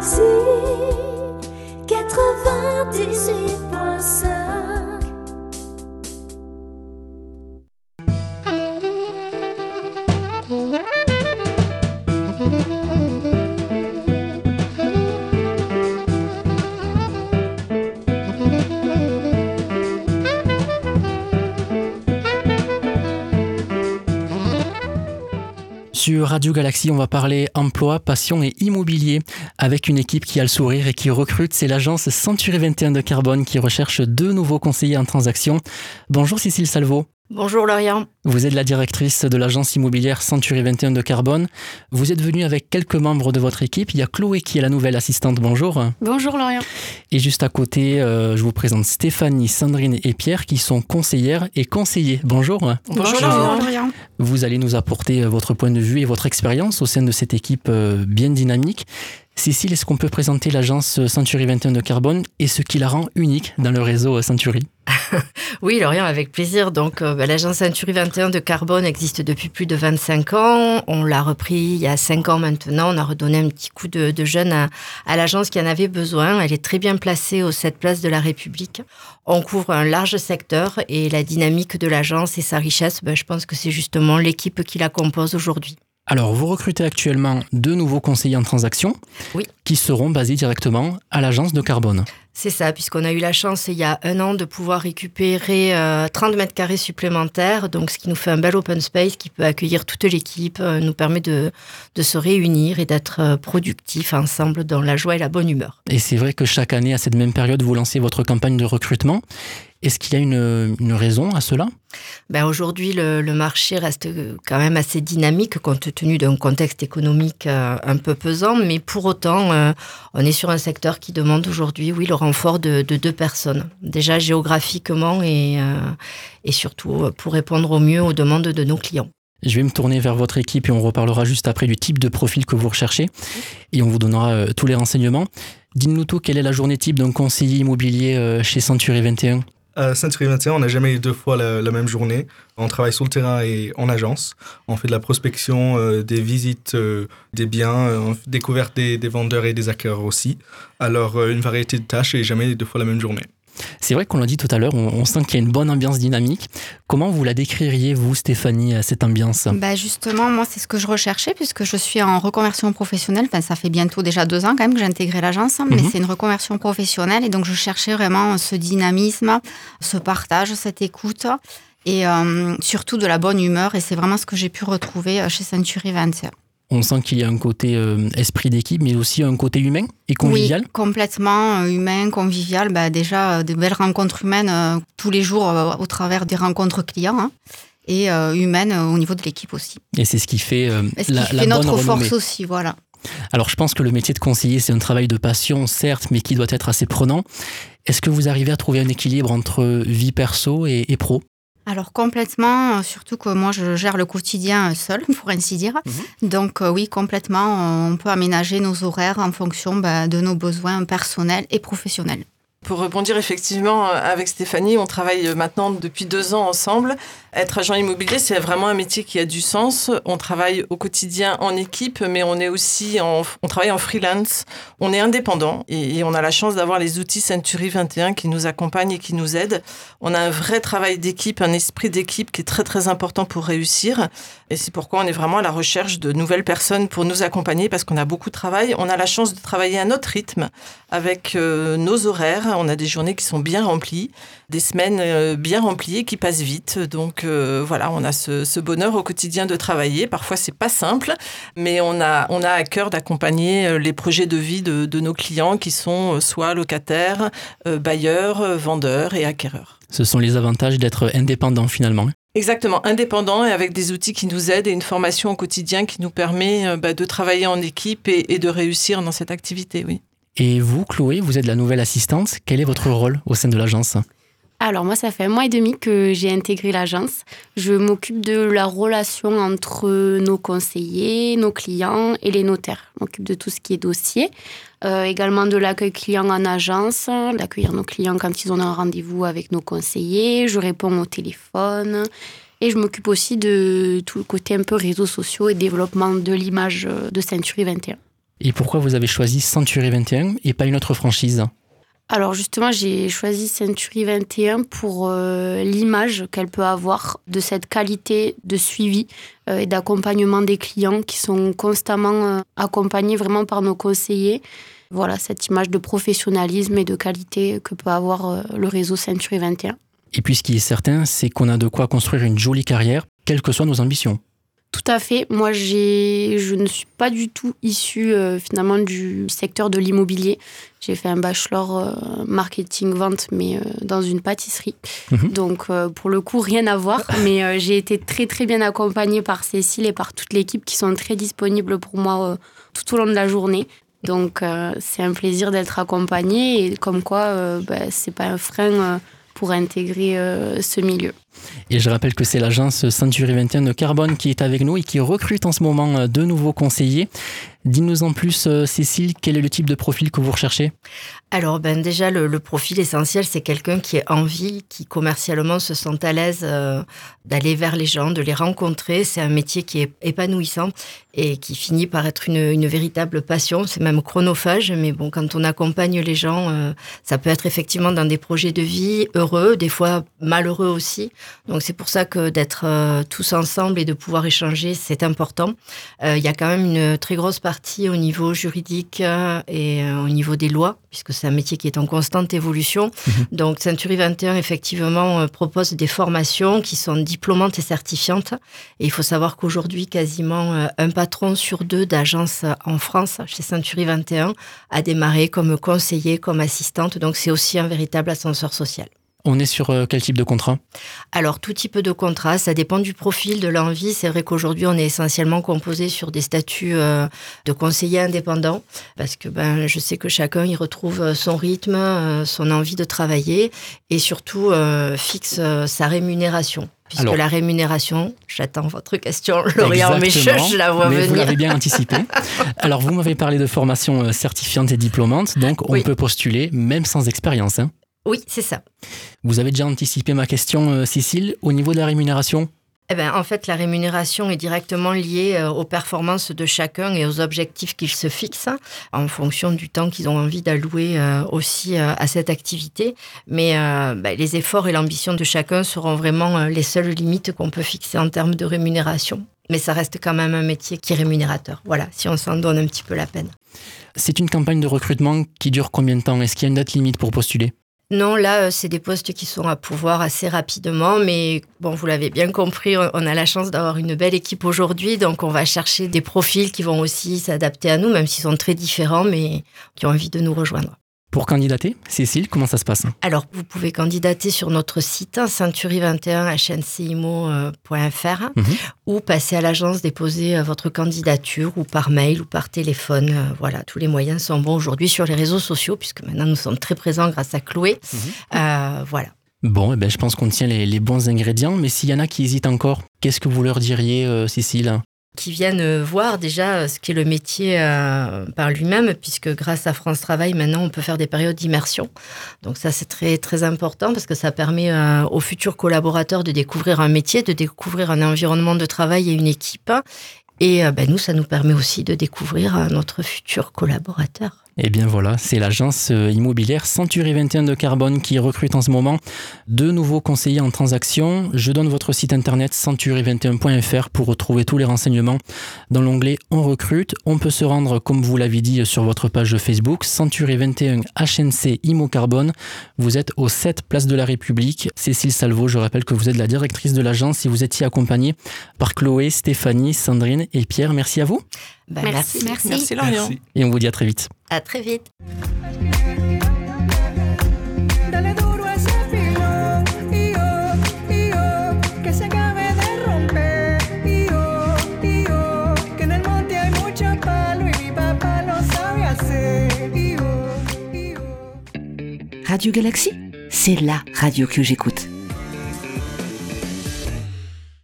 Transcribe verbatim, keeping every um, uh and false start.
Galaxy quatre-vingt-dix-huit point cinq. Sur Radio Galaxy, on va parler emploi, passion et immobilier avec une équipe qui a le sourire et qui recrute. C'est l'agence Century vingt et un de Carbone qui recherche deux nouveaux conseillers en transaction. Bonjour Cécile Salvo. Bonjour Laurian. Vous êtes la directrice de l'agence immobilière Century vingt et un de Carbone. Vous êtes venue avec quelques membres de votre équipe. Il y a Chloé qui est la nouvelle assistante. Bonjour. Bonjour Laurian. Et juste à côté, euh, je vous présente Stéphanie, Sandrine et Pierre qui sont conseillères et conseillers. Bonjour. Bonjour, Bonjour Laurian. Vous allez nous apporter votre point de vue et votre expérience au sein de cette équipe euh, bien dynamique. Cécile, est-ce qu'on peut présenter l'agence Century vingt et un de Carbone et ce qui la rend unique dans le réseau Century ? Oui, Laurian, avec plaisir. Donc, euh, bah, l'agence Century vingt et un de Carbone existe depuis plus de vingt-cinq ans. On l'a repris il y a cinq ans maintenant. On a redonné un petit coup de, de jeune à, à l'agence qui en avait besoin. Elle est très bien placée aux sept places de la République. On couvre un large secteur et la dynamique de l'agence et sa richesse, bah, je pense que c'est justement l'équipe qui la compose aujourd'hui. Alors, vous recrutez actuellement deux nouveaux conseillers en transaction oui. qui seront basés directement à l'agence de Carbone. C'est ça, puisqu'on a eu la chance il y a un an de pouvoir récupérer euh, trente mètres carrés supplémentaires, donc ce qui nous fait un bel open space qui peut accueillir toute l'équipe, euh, nous permet de, de se réunir et d'être euh, productifs ensemble dans la joie et la bonne humeur. Et c'est vrai que chaque année, à cette même période, vous lancez votre campagne de recrutement. Est-ce qu'il y a une, une raison à cela ? Ben aujourd'hui, le, le marché reste quand même assez dynamique compte tenu d'un contexte économique euh, un peu pesant, mais pour autant, euh, on est sur un secteur qui demande aujourd'hui, oui, le renfort de, de deux personnes. Déjà géographiquement et, euh, et surtout pour répondre au mieux aux demandes de nos clients. Je vais me tourner vers votre équipe et on reparlera juste après du type de profil que vous recherchez et on vous donnera euh, tous les renseignements. Dites-nous tout, quelle est la journée type d'un conseiller immobilier euh, chez Century vingt et un ? À Century vingt et un, on n'a jamais eu deux fois la, la même journée. On travaille sur le terrain et en agence. On fait de la prospection, euh, des visites euh, des biens, euh, découverte des, des vendeurs et des acquéreurs aussi. Alors, euh, une variété de tâches et jamais deux fois la même journée. C'est vrai qu'on l'a dit tout à l'heure, on, on sent qu'il y a une bonne ambiance dynamique. Comment vous la décririez, vous, Stéphanie, cette ambiance ? Bah justement, moi, c'est ce que je recherchais puisque je suis en reconversion professionnelle. Enfin, ça fait bientôt déjà deux ans quand même que j'ai intégré l'agence, mais mm-hmm. c'est une reconversion professionnelle. Et donc, je cherchais vraiment ce dynamisme, ce partage, cette écoute et euh, surtout de la bonne humeur. Et c'est vraiment ce que j'ai pu retrouver chez Century vingt et un. On sent qu'il y a un côté euh, esprit d'équipe, mais aussi un côté humain et convivial. Oui, complètement euh, humain, convivial. Bah, déjà, euh, de belles rencontres humaines euh, tous les jours euh, au travers des rencontres clients hein, et euh, humaines euh, au niveau de l'équipe aussi. Et c'est ce qui fait euh, ce la, qui la fait bonne notre renommée. force aussi, voilà. Alors, je pense que le métier de conseiller, c'est un travail de passion, certes, mais qui doit être assez prenant. Est-ce que vous arrivez à trouver un équilibre entre vie perso et, et pro ? Alors complètement, surtout que moi je gère le quotidien seul, pour ainsi dire. Mmh. Donc euh, oui, complètement, on peut aménager nos horaires en fonction bah, de nos besoins personnels et professionnels. Pour rebondir effectivement avec Stéphanie, on travaille maintenant depuis deux ans ensemble. Être agent immobilier, c'est vraiment un métier qui a du sens. On travaille au quotidien en équipe, mais on est aussi en, on travaille en freelance. On est indépendant et, et on a la chance d'avoir les outils Century vingt et un qui nous accompagnent et qui nous aident. On a un vrai travail d'équipe, un esprit d'équipe qui est très très important pour réussir. Et c'est pourquoi on est vraiment à la recherche de nouvelles personnes pour nous accompagner parce qu'on a beaucoup de travail. On a la chance de travailler à notre rythme avec euh, nos horaires. On a des journées qui sont bien remplies, des semaines euh, bien remplies et qui passent vite. Donc euh, voilà, on a ce, ce bonheur au quotidien de travailler. Parfois, c'est pas simple, mais on a, on a à cœur d'accompagner les projets de vie de, de nos clients qui sont soit locataires, euh, bailleurs, euh, vendeurs et acquéreurs. Ce sont les avantages d'être indépendant finalement. Exactement, indépendant et avec des outils qui nous aident et une formation au quotidien qui nous permet euh, bah, de travailler en équipe et, et de réussir dans cette activité, oui. Et vous, Chloé, vous êtes la nouvelle assistante. Quel est votre rôle au sein de l'agence ? Alors moi, ça fait un mois et demi que j'ai intégré l'agence. Je m'occupe de la relation entre nos conseillers, nos clients et les notaires. Je m'occupe de tout ce qui est dossier. Euh, également de l'accueil client en agence, d'accueillir nos clients quand ils ont un rendez-vous avec nos conseillers. Je réponds au téléphone. Et je m'occupe aussi de tout le côté un peu réseaux sociaux et développement de l'image de Century vingt et un. Et pourquoi vous avez choisi Century vingt et un et pas une autre franchise ? Alors justement, j'ai choisi Century vingt et un pour euh, l'image qu'elle peut avoir de cette qualité de suivi euh, et d'accompagnement des clients qui sont constamment euh, accompagnés vraiment par nos conseillers. Voilà, cette image de professionnalisme et de qualité que peut avoir euh, le réseau Century vingt et un. Et puis ce qui est certain, c'est qu'on a de quoi construire une jolie carrière, quelles que soient nos ambitions. Tout à fait. Moi, j'ai... je ne suis pas du tout issue euh, finalement du secteur de l'immobilier. J'ai fait un bachelor euh, marketing-vente, mais euh, dans une pâtisserie. Mmh. Donc, euh, pour le coup, rien à voir. Mais euh, j'ai été très, très bien accompagnée par Cécile et par toute l'équipe qui sont très disponibles pour moi euh, tout au long de la journée. Donc, euh, c'est un plaisir d'être accompagnée et comme quoi, euh, bah, c'est pas un frein euh, pour intégrer euh, ce milieu. Et je rappelle que c'est l'agence Century vingt et un de Carbone qui est avec nous et qui recrute en ce moment de nouveaux conseillers. Dis-nous en plus, Cécile, quel est le type de profil que vous recherchez ? Alors, ben déjà, le, le profil essentiel, c'est quelqu'un qui a envie, qui commercialement se sent à l'aise euh, d'aller vers les gens, de les rencontrer. C'est un métier qui est épanouissant et qui finit par être une, une véritable passion. C'est même chronophage, mais bon, quand on accompagne les gens, euh, ça peut être effectivement dans des projets de vie heureux, des fois malheureux aussi. Donc, c'est pour ça que d'être euh, tous ensemble et de pouvoir échanger, c'est important. Euh, il y a quand même une très grosse partie au niveau juridique euh, et euh, au niveau des lois, puisque c'est un métier qui est en constante évolution. Mmh. Donc, Century vingt et un, effectivement, euh, propose des formations qui sont diplômantes et certifiantes. Et il faut savoir qu'aujourd'hui, quasiment euh, un patron sur deux d'agences en France, chez Century vingt et un, a démarré comme conseiller, comme assistante. Donc, c'est aussi un véritable ascenseur social. On est sur quel type de contrat ? Alors, tout type de contrat, ça dépend du profil, de l'envie. C'est vrai qu'aujourd'hui, on est essentiellement composé sur des statuts euh, de conseillers indépendants, parce que ben, je sais que chacun y retrouve son rythme, euh, son envie de travailler, et surtout euh, fixe euh, sa rémunération. Puisque Alors, la rémunération, j'attends votre question, Lauriane Mécheux, je la vois mais venir. Vous l'avez bien anticipé. Alors, vous m'avez parlé de formation certifiante et diplômante, donc on oui. peut postuler même sans expérience, hein ? Oui, c'est ça. Vous avez déjà anticipé ma question, euh, Cécile, au niveau de la rémunération ? Eh ben, en fait, la rémunération est directement liée euh, aux performances de chacun et aux objectifs qu'ils se fixent en fonction du temps qu'ils ont envie d'allouer euh, aussi euh, à cette activité. Mais euh, ben, les efforts et l'ambition de chacun seront vraiment euh, les seules limites qu'on peut fixer en termes de rémunération. Mais ça reste quand même un métier qui est rémunérateur. Voilà, si on s'en donne un petit peu la peine. C'est une campagne de recrutement qui dure combien de temps ? Est-ce qu'il y a une date limite pour postuler ? Non, là, c'est des postes qui sont à pourvoir assez rapidement, mais bon, vous l'avez bien compris, on a la chance d'avoir une belle équipe aujourd'hui, donc on va chercher des profils qui vont aussi s'adapter à nous, même s'ils sont très différents, mais qui ont envie de nous rejoindre. Pour candidater, Cécile, comment ça se passe ? Alors, vous pouvez candidater sur notre site century vingt et un h n c i m o point f r mmh. ou passer à l'agence déposer votre candidature ou par mail ou par téléphone. Voilà, tous les moyens sont bons aujourd'hui sur les réseaux sociaux puisque maintenant nous sommes très présents grâce à Chloé. Mmh. Euh, voilà. Bon, eh ben, je pense qu'on tient les, les bons ingrédients, mais s'il y en a qui hésitent encore, qu'est-ce que vous leur diriez, euh, Cécile ? Qui viennent voir déjà ce qu'est le métier euh, par lui-même, puisque grâce à France Travail, maintenant, on peut faire des périodes d'immersion. Donc ça, c'est très, très important parce que ça permet euh, aux futurs collaborateurs de découvrir un métier, de découvrir un environnement de travail et une équipe. Et euh, ben, nous, ça nous permet aussi de découvrir euh, notre futur collaborateur. Et bien voilà, c'est l'agence immobilière Century vingt et un de Carbone qui recrute en ce moment deux nouveaux conseillers en transaction. Je donne votre site internet century vingt et un point f r pour retrouver tous les renseignements. Dans l'onglet « On recrute », on peut se rendre, comme vous l'avez dit, sur votre page Facebook, Century vingt et un H N C Immo Carbone. Vous êtes au sept Place de la République. Cécile Salvo, je rappelle que vous êtes la directrice de l'agence et vous étiez accompagnée par Chloé, Stéphanie, Sandrine et Pierre. Merci à vous. Ben, merci. Merci. Merci, Lauriane. Et on vous dit à très vite. À très vite. Radio Galaxy, c'est la radio que j'écoute.